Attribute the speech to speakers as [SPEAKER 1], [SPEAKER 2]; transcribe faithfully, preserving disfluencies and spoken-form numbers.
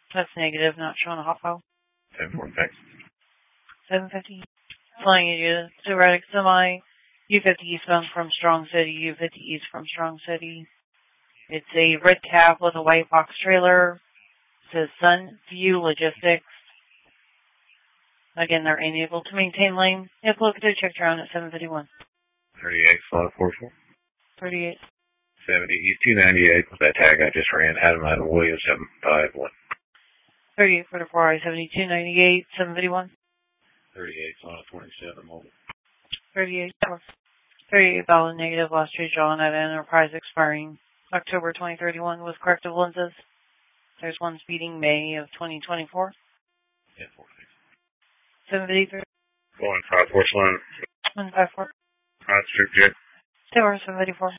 [SPEAKER 1] That's negative, not showing a hot file.
[SPEAKER 2] ten four, thanks.
[SPEAKER 1] seven fifty. Flying you to Reddick Semi. U fifty eastbound from Strong City. U fifty east from Strong City. It's a red cab with a white box trailer. It says Sunview Logistics. Again, they're unable to maintain lane. If located, check around at seven fifty-one.
[SPEAKER 2] thirty-eight, slot four four.
[SPEAKER 1] thirty-eight.
[SPEAKER 2] seventy, East two ninety-eight with that tag I just ran. Adam Adam Williams, seven five one.
[SPEAKER 1] thirty-eight forty-four, I seventy-two ninety-eight, seven fifty-one.
[SPEAKER 2] thirty-eight, slot twenty-seven, mobile.
[SPEAKER 1] thirty-eight, thirty-eight valid negative, last trade drawn at Enterprise expiring October twenty thirty-one with corrective lenses. There's one speeding May of twenty twenty-four.
[SPEAKER 2] Yeah, four six.
[SPEAKER 1] seven fifty-three.
[SPEAKER 2] Going five four, slot.
[SPEAKER 1] one five four.
[SPEAKER 2] Hot strip jet.
[SPEAKER 1] Tower seven fifty-four.